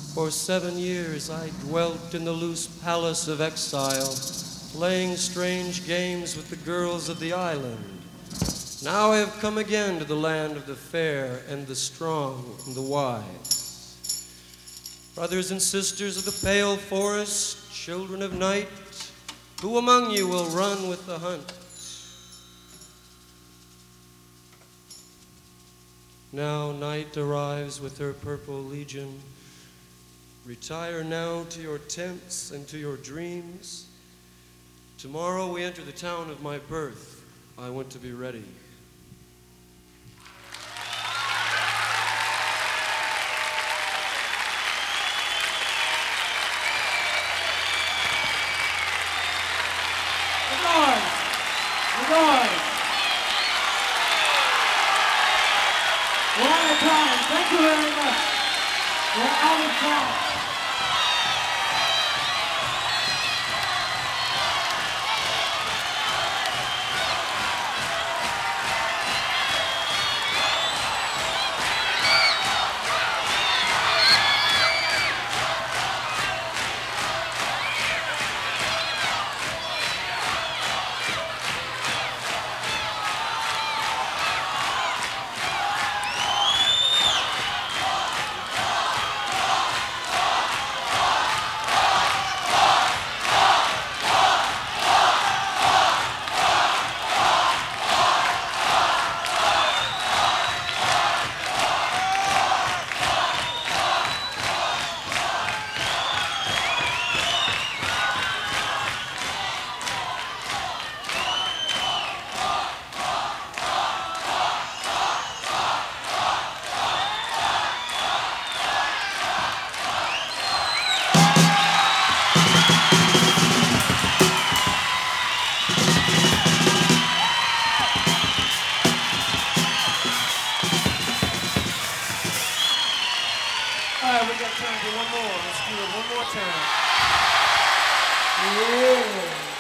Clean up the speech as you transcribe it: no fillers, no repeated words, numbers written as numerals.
For 7 years I dwelt in the loose palace of exile, playing strange games with the girls of the island. Now I have come again to the land of the fair and the strong and the wise. Brothers and sisters of the pale forest, children of night, who among you will run with the hunt? Now night arrives with her purple legion. Retire now to your tents and to your dreams. Tomorrow we enter the town of my birth. I want to be ready. We're out of time. Thank you very much. We're out of time. All right, we got time for one more. Let's do it one more time. Yeah.